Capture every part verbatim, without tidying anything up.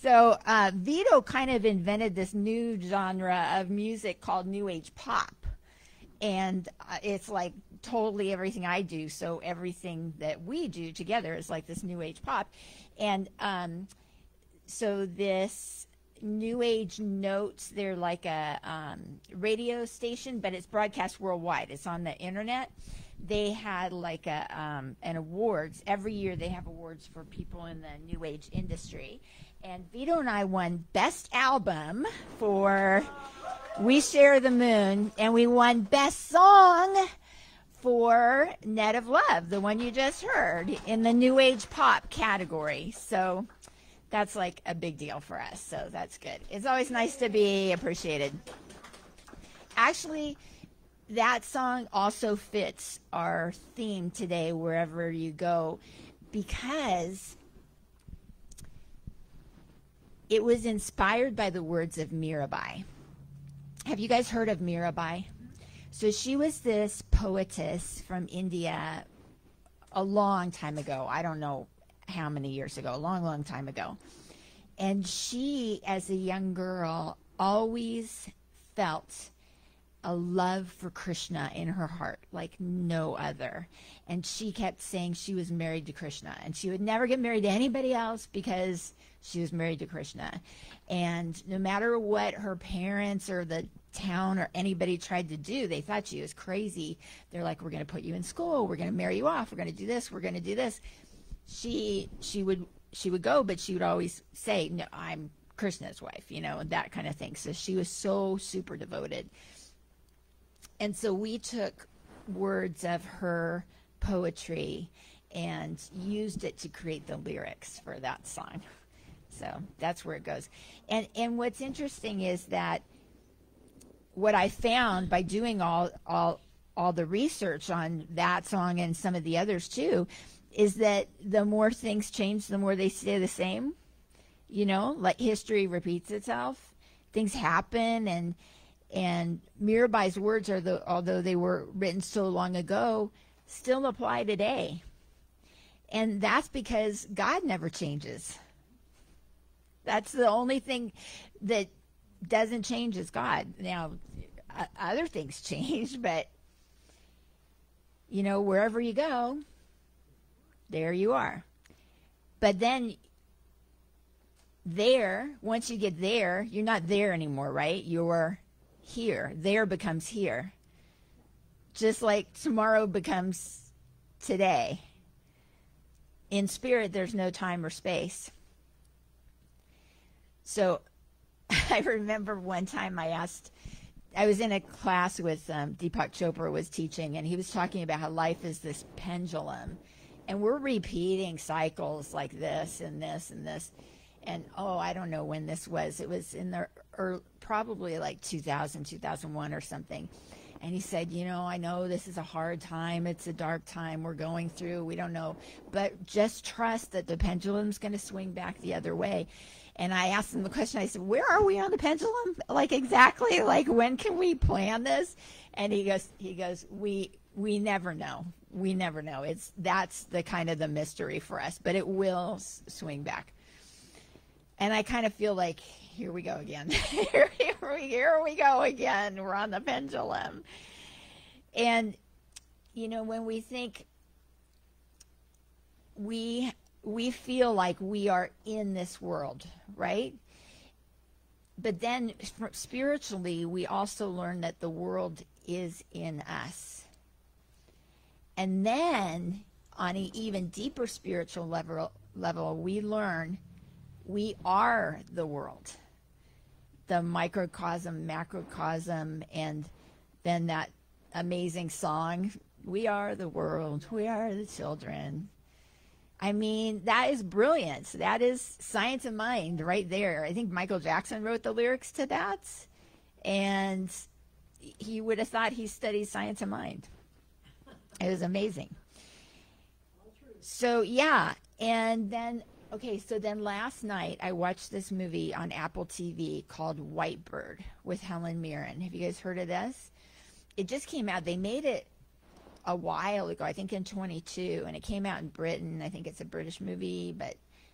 So uh, Vito kind of invented this new genre of music called New Age pop. And uh, it's like totally everything I do. So everything that we do together is like this New Age pop. And um, so this New Age Notes, they're like a um, radio station, but it's broadcast worldwide. It's on the internet. They had like a um, an awards. Every year they have awards for people in the New Age industry. And Vito and I won Best Album for We Share the Moon, and we won Best Song for Net of Love, the one you just heard, in the New Age Pop category. So that's like a big deal for us, so that's good. It's always nice to be appreciated. Actually, that song also fits our theme today, Wherever You Go, because it was inspired by the words of Mirabai. Have you guys heard of Mirabai? So she was this poetess from India a long time ago. I don't know how many years ago, a long, long time ago. And she, as a young girl, always felt a love for Krishna in her heart like no other. And she kept saying she was married to Krishna, and she would never get married to anybody else because she was married to Krishna. And no matter what her parents or the town or anybody tried to do, they thought she was crazy. They're like, we're going to put you in school, we're going to marry you off, we're going to do this, we're going to do this. She she would she would go, but she would always say, no, I'm Krishna's wife, you know, and that kind of thing. So she was so super devoted. And so we took words of her poetry and used it to create the lyrics for that song. So that's where it goes. And and what's interesting is that what I found by doing all all all the research on that song and some of the others too, is that the more things change, the more they stay the same. You know, like history repeats itself. Things happen, and and Mirabai's words are the although they were written so long ago, still apply today. And that's because God never changes. That's the only thing that doesn't change is God. Now, uh, other things change, but, you know, wherever you go, there you are. But then there, once you get there, you're not there anymore, right? You're here. There becomes here. Just like tomorrow becomes today. In spirit, there's no time or space. So I remember one time I asked, I was in a class with um, Deepak Chopra was teaching, and he was talking about how life is this pendulum. And we're repeating cycles like this and this and this. And, oh, I don't know when this was. It was in the early, probably like two thousand, two thousand one or something. And he said, you know, I know this is a hard time. It's a dark time we're going through. We don't know. But just trust that the pendulum's going to swing back the other way. And I asked him the question. I said, where are we on the pendulum? Like exactly, like when can we plan this? And he goes, he goes, we we never know. We never know. It's that's the kind of the mystery for us. But it will s- swing back. And I kind of feel like, here we go again. here, here, we, here we go again. We're on the pendulum. And, you know, when we think we we feel like we are in this world, right? But then spiritually, we also learn that the world is in us. And then on an even deeper spiritual level, level we learn we are the world, the microcosm, macrocosm, and then that amazing song, we are the world, we are the children. I mean, that is brilliant. That is science of mind right there. I think Michael Jackson wrote the lyrics to that, and he would have thought he studied science of mind. It was amazing. So, yeah, and then, okay, so then last night I watched this movie on Apple T V called White Bird with Helen Mirren. Have you guys heard of this? It just came out. They made it a while ago, I think in twenty-two, and it came out in Britain. I think it's a British movie, but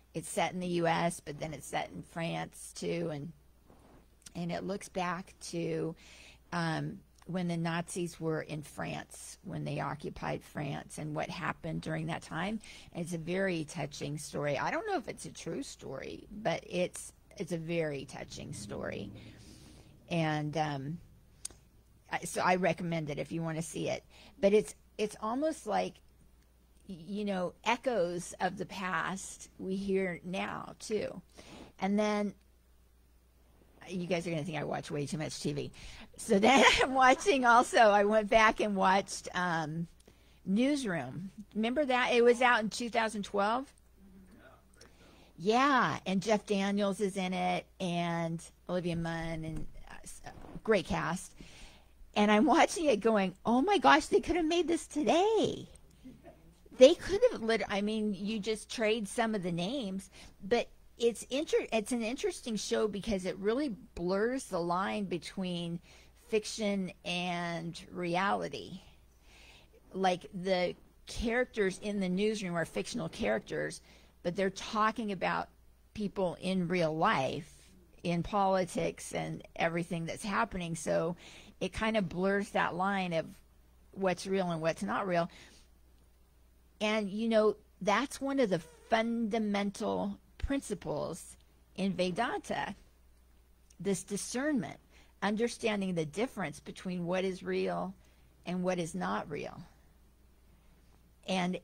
It's set in the U S, but then it's set in France too, and and it looks back to um, when the Nazis were in France, when they occupied France, and what happened during that time. And it's a very touching story. I don't know if it's a true story, but it's it's a very touching story. And um, so I recommend it if you want to see it. But it's it's almost like, you know, echoes of the past we hear now too. And then you guys are going to think I watch way too much T V. So then I'm watching also, I went back and watched um, Newsroom. Remember that? It was out in two thousand twelve. Yeah, and Jeff Daniels is in it, and Olivia Munn, and uh, great cast. And I'm watching it going, oh my gosh, they could have made this today. They could have lit. I mean, you just trade some of the names, but it's inter- It's an interesting show because it really blurs the line between fiction and reality. Like the characters in the newsroom are fictional characters, but they're talking about people in real life, in politics and everything that's happening. So it kind of blurs that line of what's real and what's not real. And, you know, that's one of the fundamental principles in Vedanta, this discernment, understanding the difference between what is real and what is not real. And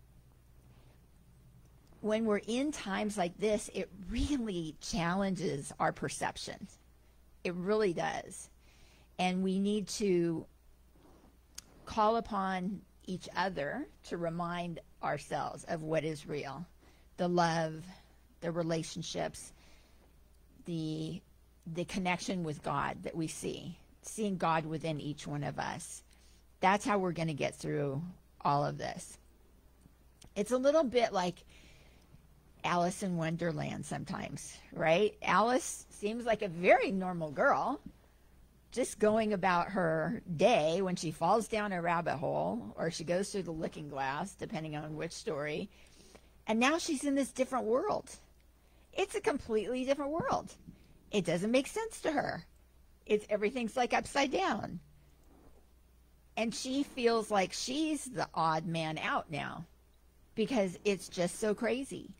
when we're in times like this, it really challenges our perceptions. It really does. And we need to call upon each other to remind ourselves of what is real. The love, the relationships, the the connection with God that we see, seeing God within each one of us. That's how we're going to get through all of this. It's a little bit like Alice in Wonderland sometimes, right? Alice seems like a very normal girl, just going about her day when she falls down a rabbit hole or she goes through the looking glass, depending on which story. And now she's in this different world. It's a completely different world. It doesn't make sense to her. It's everything's like upside down. And she feels like she's the odd man out now because it's just so crazy.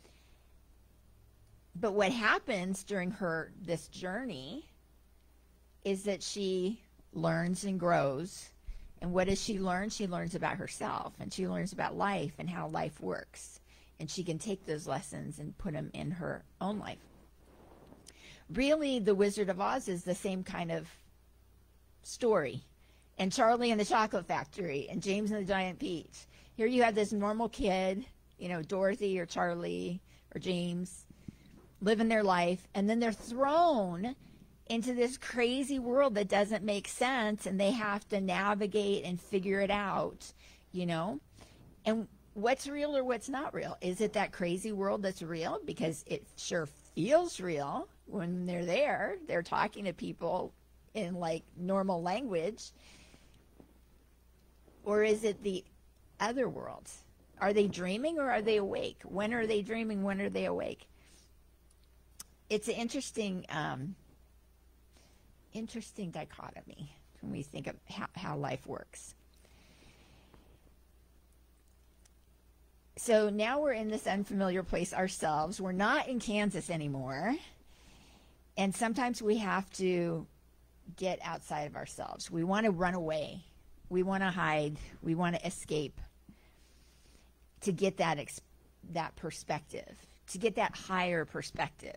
But what happens during her this journey is that she learns and grows. And what does she learn? She learns about herself, and she learns about life and how life works. And she can take those lessons and put them in her own life. Really, The Wizard of Oz is the same kind of story. And Charlie and the Chocolate Factory and James and the Giant Peach. Here you have this normal kid, you know, Dorothy or Charlie or James, living their life, and then they're thrown into this crazy world that doesn't make sense, and they have to navigate and figure it out, you know? And what's real or what's not real? Is it that crazy world that's real? Because it sure feels real when they're there. They're talking to people in like normal language. Or is it the other world? Are they dreaming or are they awake? When are they dreaming? When are they awake? It's an interesting um, interesting dichotomy when we think of how, how life works. So now we're in this unfamiliar place ourselves. We're not in Kansas anymore. And sometimes we have to get outside of ourselves. We want to run away. We want to hide. We want to escape to get that ex- that perspective, to get that higher perspective.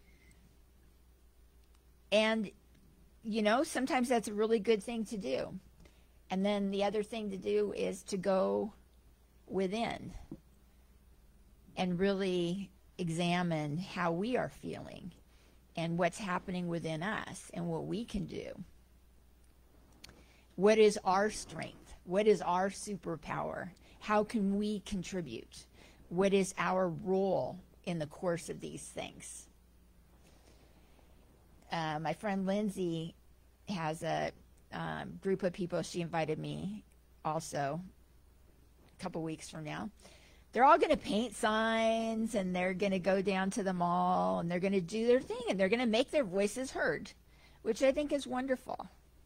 And you know, sometimes that's a really good thing to do. And then the other thing to do is to go within and really examine how we are feeling and what's happening within us and what we can do. What is our strength? What is our superpower? How can we contribute? What is our role in the course of these things? Uh, my friend Lindsay has a um, group of people. She invited me also a couple weeks from now they're all going to paint signs, and they're going to go down to the mall, and they're going to do their thing, and they're going to make their voices heard, which I think is wonderful.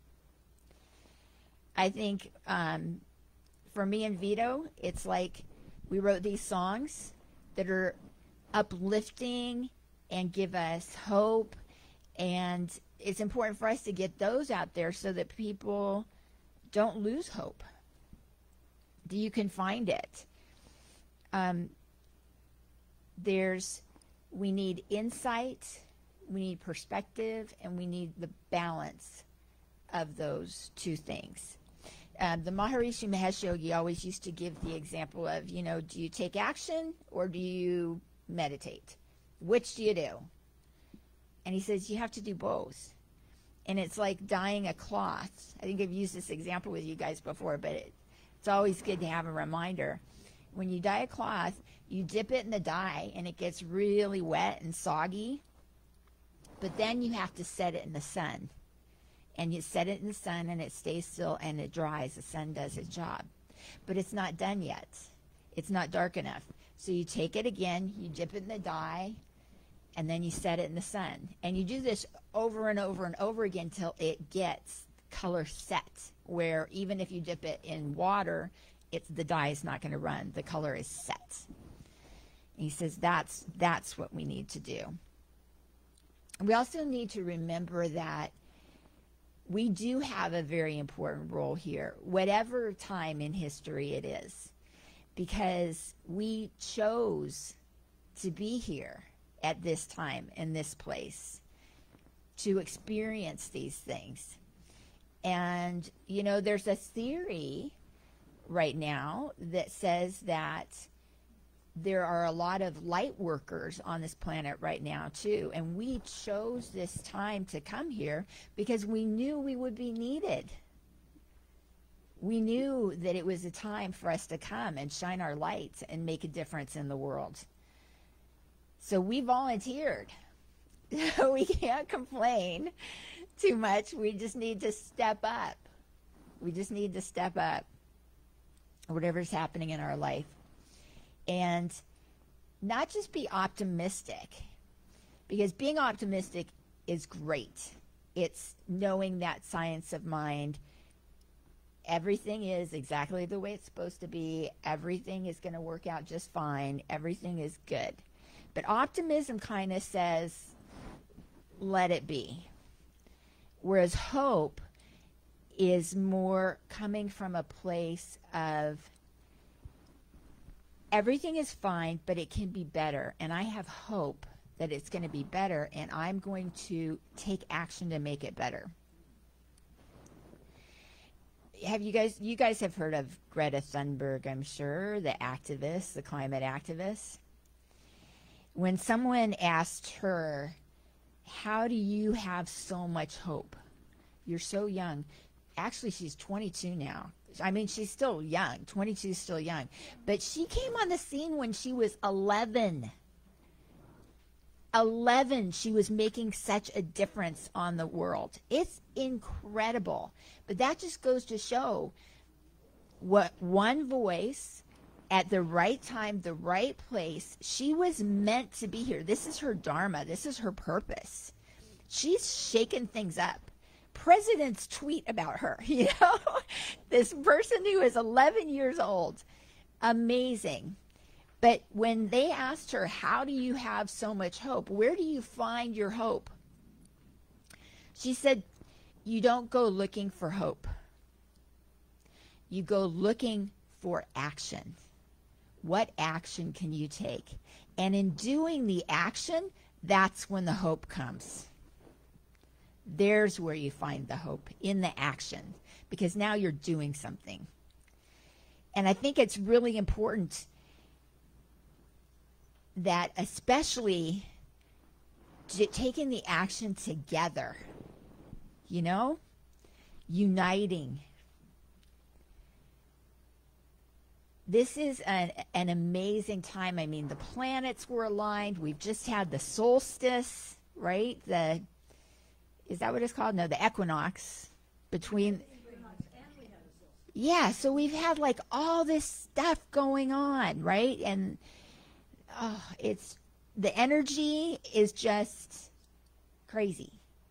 I think um, for me and Vito, it's like we wrote these songs that are uplifting and give us hope, and it's important for us to get those out there so that people don't lose hope. You can find it. Um, there's, we need insight, we need perspective, and we need the balance of those two things. Um, the Maharishi Mahesh Yogi always used to give the example of, you know, do you take action or do you meditate? Which do you do? And he says you have to do both. And it's like dyeing a cloth. I think I've used this example with you guys before, but it, it's always good to have a reminder. When you dye a cloth, you dip it in the dye and it gets really wet and soggy, but then you have to set it in the sun. And you set it in the sun and it stays still and it dries. The sun does its job. But it's not done yet. It's not dark enough. So you take it again, you dip it in the dye, and then you set it in the sun. And you do this over and over and over again till it gets color set, where even if you dip it in water, it's, the dye is not going to run. The color is set. And he says that's, that's what we need to do. We also need to remember that we do have a very important role here, whatever time in history it is, because we chose to be here at this time in this place to experience these things. And, you know, there's a theory right now that says that there are a lot of light workers on this planet right now too, and we chose this time to come here because we knew we would be needed. We knew that it was a time for us to come and shine our lights and make a difference in the world. So we volunteered. We can't complain too much. We just need to step up. We just need to step up, whatever's happening in our life. And not just be optimistic, because being optimistic is great. It's knowing that science of mind. Everything is exactly the way it's supposed to be. Everything is going to work out just fine. Everything is good. But optimism kind of says, let it be. Whereas hope is more coming from a place of, everything is fine, but it can be better. And I have hope that it's going to be better, and I'm going to take action to make it better. Have you guys, you guys have heard of Greta Thunberg, I'm sure, the activist, the climate activist. When someone asked her, how do you have so much hope? You're so young. Actually, she's twenty-two now. I mean, she's still young. twenty-two is still young. But she came on the scene when she was eleven. eleven, she was making such a difference on the world. It's incredible. But that just goes to show what one voice at the right time, the right place. She was meant to be here. This is her dharma. This is her purpose. She's shaking things up. Presidents tweet about her, you know, this person who is eleven years old. Amazing. But when they asked her, how do you have so much hope? Where do you find your hope? She said, you don't go looking for hope. You go looking for action. What action can you take? And in doing the action, that's when the hope comes. There's where you find the hope, in the action, because now you're doing something. And I think it's really important that, especially j- taking the action together, you know, uniting. This is an, an amazing time. I mean, the planets were aligned. We've just had the solstice, right? The Is that what it's called? No, the equinox between. Yeah, so we've had like all this stuff going on, right? And oh, it's the energy is just crazy.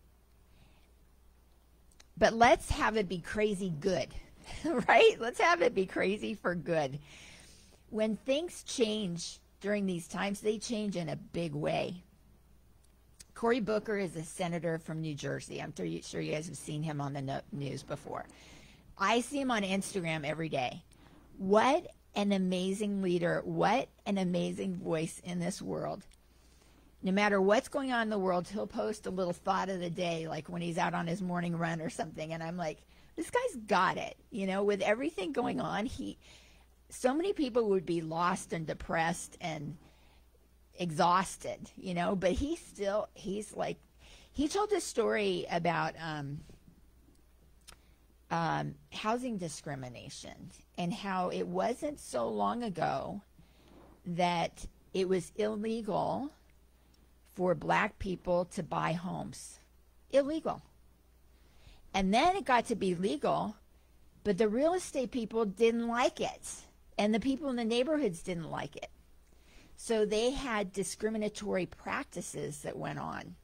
But let's have it be crazy good, right? Let's have it be crazy for good. When things change during these times, they change in a big way. Cory Booker is a senator from New Jersey. I'm sure you guys have seen him on the no- news before. I see him on Instagram every day. What an amazing leader. What an amazing voice in this world. No matter what's going on in the world, he'll post a little thought of the day, like when he's out on his morning run or something. And I'm like, this guy's got it. You know, with everything going on, he, so many people would be lost and depressed and exhausted, you know, but he still, he's like, he told a story about um, um, housing discrimination and how it wasn't so long ago that it was illegal for black people to buy homes. Illegal. And then it got to be legal, but the real estate people didn't like it. And the people in the neighborhoods didn't like it. So they had discriminatory practices that went on.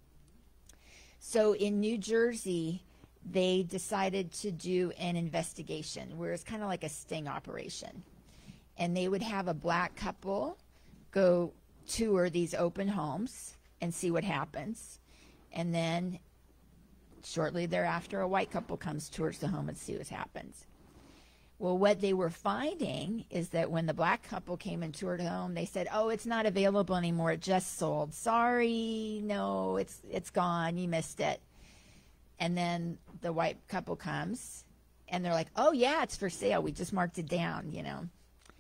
So in New Jersey, they decided to do an investigation where it's kind of like a sting operation. And they would have a black couple go tour these open homes and see what happens. And then shortly thereafter, a white couple comes, tours the home, and see what happens. Well, what they were finding is that when the black couple came and toured home, they said, oh, it's not available anymore. It just sold. Sorry, no, it's it's gone. You missed it. And then the white couple comes, and they're like, oh, yeah, it's for sale. We just marked it down, you know.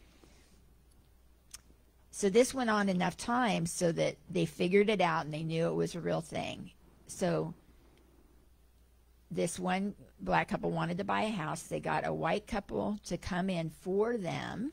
So this went on enough times so that they figured it out and they knew it was a real thing. So this one black couple wanted to buy a house. They got a white couple to come in for them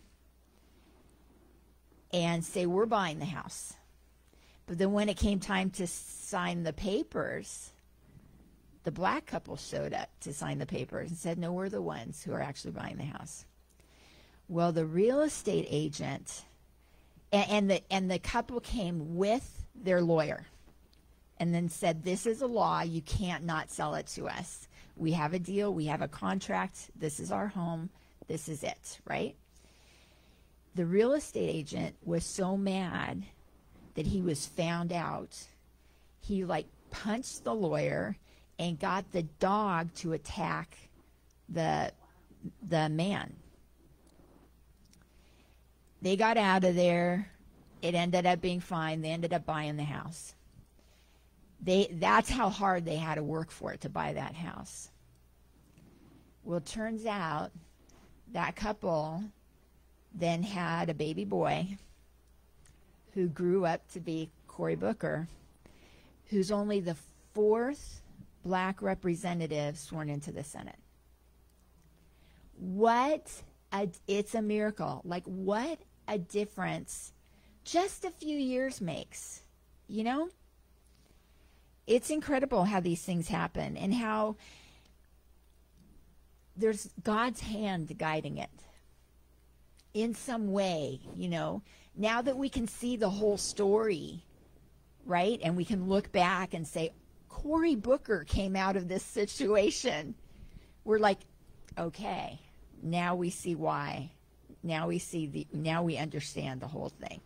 and say, we're buying the house. But then when it came time to sign the papers, the black couple showed up to sign the papers and said, no, we're the ones who are actually buying the house. Well, the real estate agent and, and the and the couple came with their lawyer and then said, this is a law. You can't not sell it to us. We have a deal. We have a contract. This is our home. This is it, right? The real estate agent was so mad that he was found out. He like punched the lawyer and got the dog to attack the the man. They got out of there. It ended up being fine. They ended up buying the house. They that's how hard they had to work for it to buy that house. Well, it turns out that couple then had a baby boy who grew up to be Cory Booker, who's only the fourth black representative sworn into the Senate. What a, it's a miracle. Like, what a difference just a few years makes, you know? It's incredible how these things happen and how there's God's hand guiding it in some way, you know. Now that we can see the whole story, right? And we can look back and say, Cory Booker came out of this situation. We're like, okay, now we see why. Now we see the, now we understand the whole thing.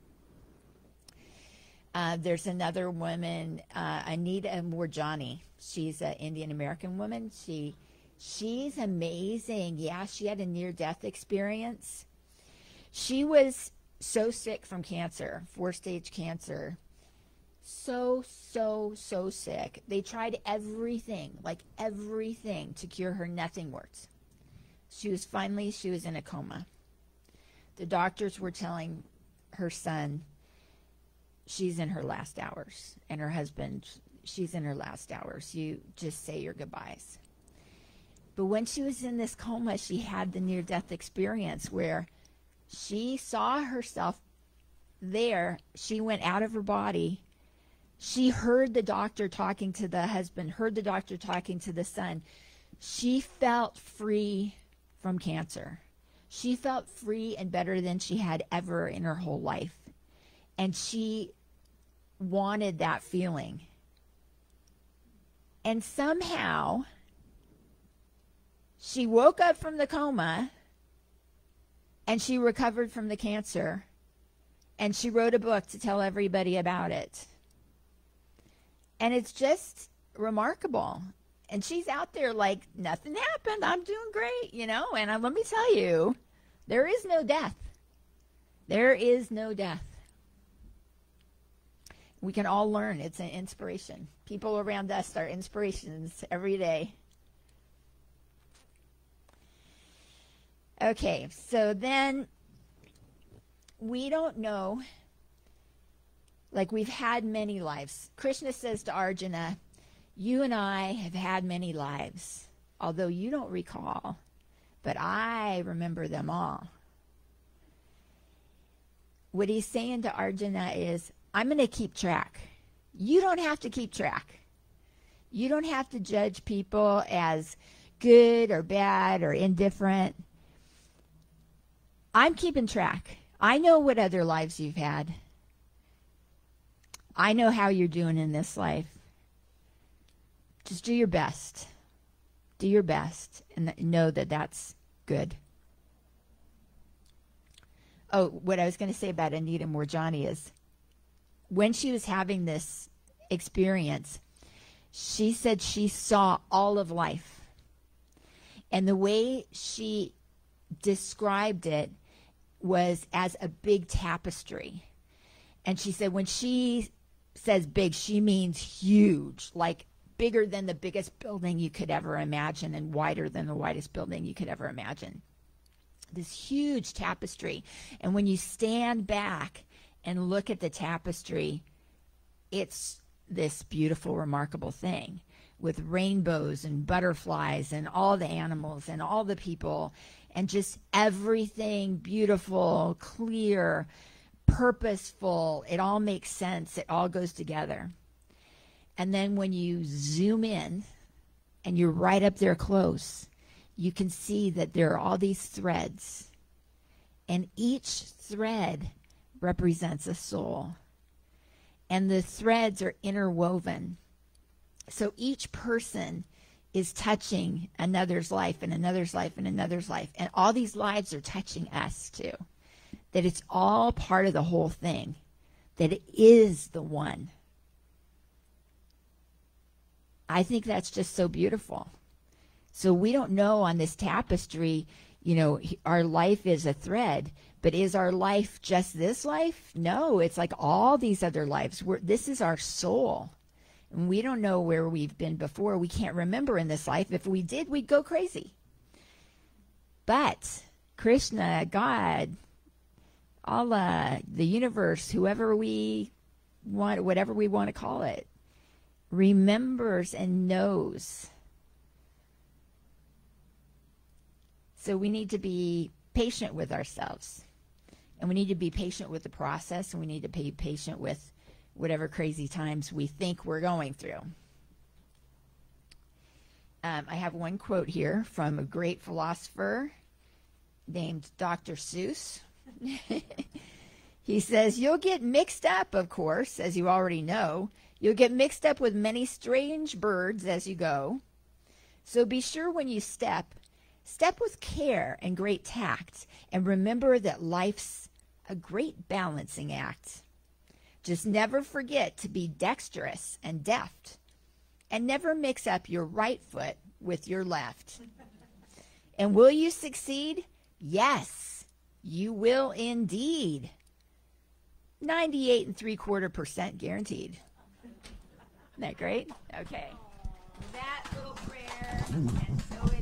Uh, there's another woman, uh, Anita Moorjani. She's an Indian American woman. She, she's amazing. Yeah, she had a near-death experience. She was so sick from cancer, four-stage cancer. So, so, so sick. They tried everything, like everything to cure her. Nothing worked. She was finally, she was in a coma. The doctors were telling her son, she's in her last hours. And her husband, she's in her last hours. You just say your goodbyes. But when she was in this coma, she had the near-death experience where she saw herself there. She went out of her body. She heard the doctor talking to the husband, heard the doctor talking to the son. She felt free from cancer. She felt free and better than she had ever in her whole life. And she wanted that feeling. And somehow, she woke up from the coma, and she recovered from the cancer, and she wrote a book to tell everybody about it. And it's just remarkable. And she's out there like, nothing happened. I'm doing great, you know. And uh, let me tell you, there is no death. There is no death. We can all learn. It's an inspiration. People around us are inspirations every day. Okay, so then we don't know. Like, we've had many lives. Krishna says to Arjuna, you and I have had many lives, although you don't recall, but I remember them all. What he's saying to Arjuna is, I'm going to keep track. You don't have to keep track. You don't have to judge people as good or bad or indifferent. I'm keeping track. I know what other lives you've had. I know how you're doing in this life. Just do your best. Do your best and know that that's good. Oh, what I was going to say about Anita Moorjani is when she was having this experience, she said she saw all of life. And the way she described it was as a big tapestry. And she said when she says big, she means huge, like bigger than the biggest building you could ever imagine and wider than the widest building you could ever imagine. This huge tapestry. And when you stand back and look at the tapestry, it's this beautiful, remarkable thing with rainbows and butterflies and all the animals and all the people and just everything beautiful, clear, purposeful. It all makes sense. It all goes together. And then when you zoom in and you're right up there close, you can see that there are all these threads. And each thread represents a soul. And the threads are interwoven. So each person is touching another's life and another's life and another's life. And all these lives are touching us too. That it's all part of the whole thing. That it is the one. I think that's just so beautiful. So we don't know on this tapestry, you know, our life is a thread, but is our life just this life? No, it's like all these other lives. We're, this is our soul. And we don't know where we've been before. We can't remember in this life. If we did, we'd go crazy. But Krishna, God, Allah, the universe, whoever we want, whatever we want to call it, remembers and knows. So we need to be patient with ourselves. And we need to be patient with the process. And we need to be patient with whatever crazy times we think we're going through. Um, I have one quote here from a great philosopher named Doctor Seuss. He says, you'll get mixed up, of course, as you already know. You'll get mixed up with many strange birds as you go. So be sure when you step, step with care and great tact, and remember that life's a great balancing act. Just never forget to be dexterous and deft, and never mix up your right foot with your left. And will you succeed? Yes, you will indeed. ninety-eight and three quarter percent guaranteed. Isn't that great? Okay. That little prayer, and so it